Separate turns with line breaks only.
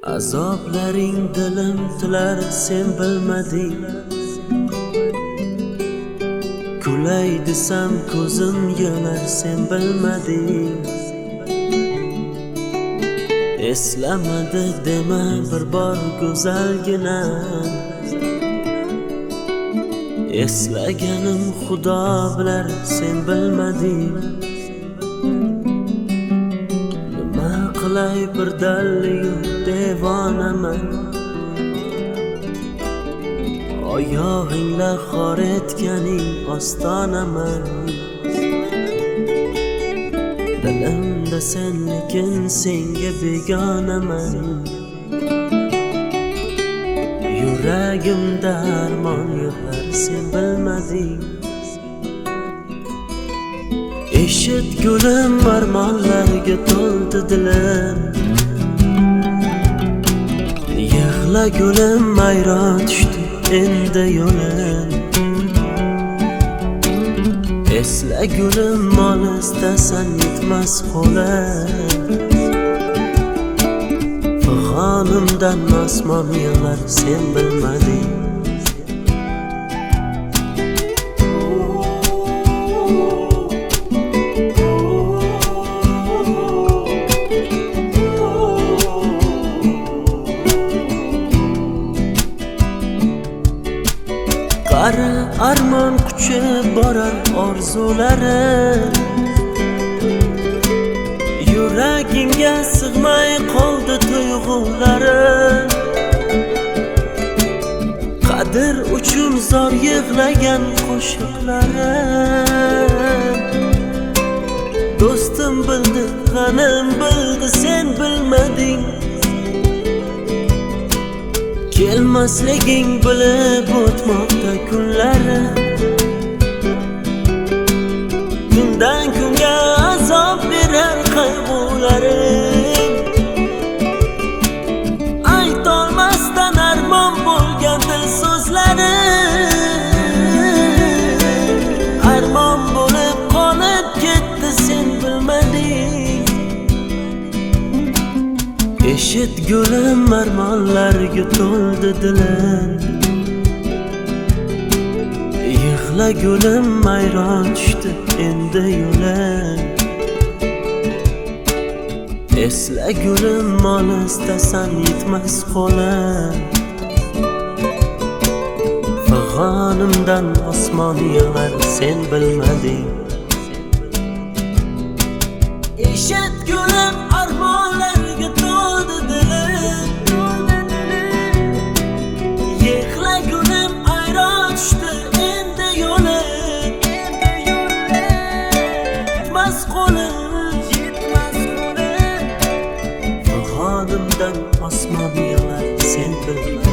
Azoblaring dilim tilar sen bilmading. Kulay desam ko'zim yonar sen bilmading. Eslamadi dema bir bor go'zalgina. Eslaganim Xudo bilar sen bilmading. Nima qilay bir dalliyu devonaman. Oyog'ingla xor etganing ostonaman. Dilimda sen lekin senga begonaman. Yuragimda armon yo'qlar sen bilmading. Eshit gulim armonlarga to'ldi dilim. Yig'la gulim ayron tushdi endi yo'lim. Esla gulim olisdasan yetmas qo'lim. Fig'onimdan osmon yig'lar sen bilmading. Qari armon quchib borar orzulari. Yuragingga sig'may qoldi tuyg'ulari. Qadr uchun zor yig'lagan qo'shiqlari. Do'stim bildi, g'anim bildi sen bilmading. Kelmasliging bilib o'tmoqda kunlari. Kundan kunga azob berar qayg'ularim. Aytolmasdan armon bo'lgan dil so'zlari. Armon bo'lib qolib ketdi sen bilmading. Eshit gulim armonlarga to'ldi dilim. Yig'la gulim ayron tushdi endi yo'lim. Esla gulim olisdasan yetmas qo'lim. Fig'onimdan osmon yig'lar sen bilmading. Eshit gulim armonlarga to'ldi dilim. Yig'la gulim ayron tushdi endi yo'lim. Yetmas qo'lim. Fig'onimdan osmon yig'lar sen bilmading.